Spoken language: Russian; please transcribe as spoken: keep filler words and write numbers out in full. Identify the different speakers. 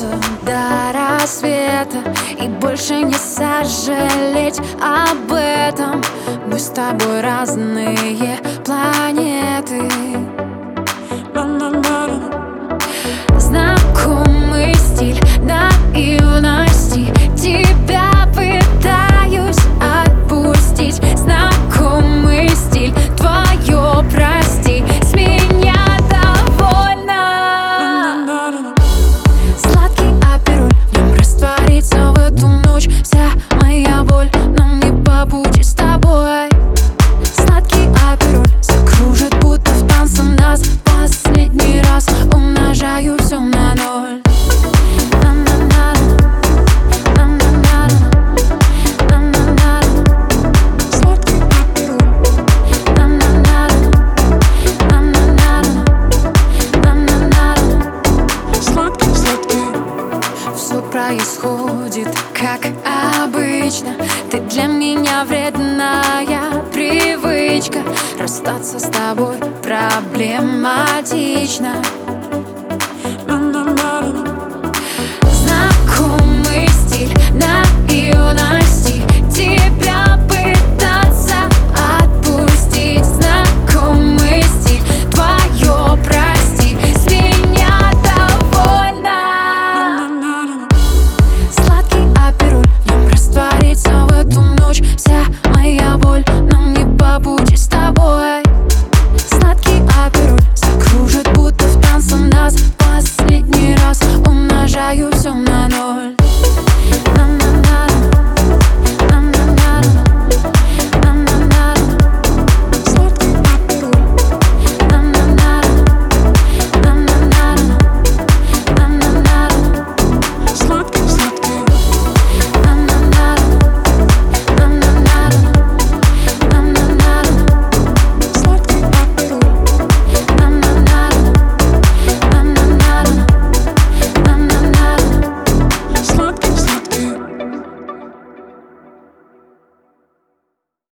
Speaker 1: бороться до рассвета и больше не сожалеть об этом. Мы с тобой разные планеты. Знакомый стиль наивности, тебя пытаюсь отпустить. Знакомый стиль, твое прости, с меня довольно. Сладкий апероль, в нем растворится в эту ночь вся моя боль, нам не по пути с тобой. Сладкий апероль закружит, будто в танце нас последний раз. Умножаю все на ноль. Все происходит как обычно. Ты для меня вредная привычка. Расстаться с тобой проблематично.